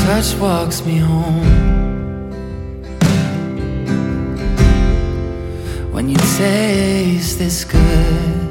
touch walks me home. When you taste this good,